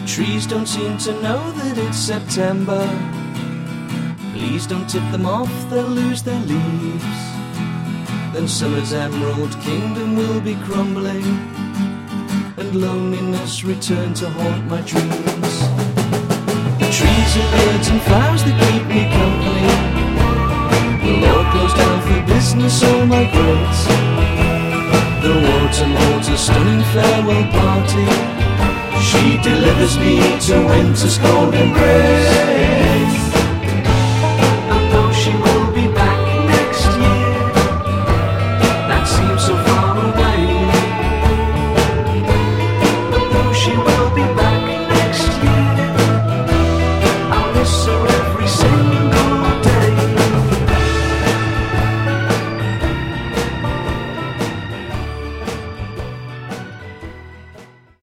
Trees don't seem to know that it's September. Please don't tip them off, they'll lose their leaves. Then summer's emerald kingdom will be crumbling, and loneliness return to haunt my dreams. Trees and birds and flowers that keep me company will all close down for business or migrate. The autumn holds a stunning farewell party. She delivers me to winter's cold embrace.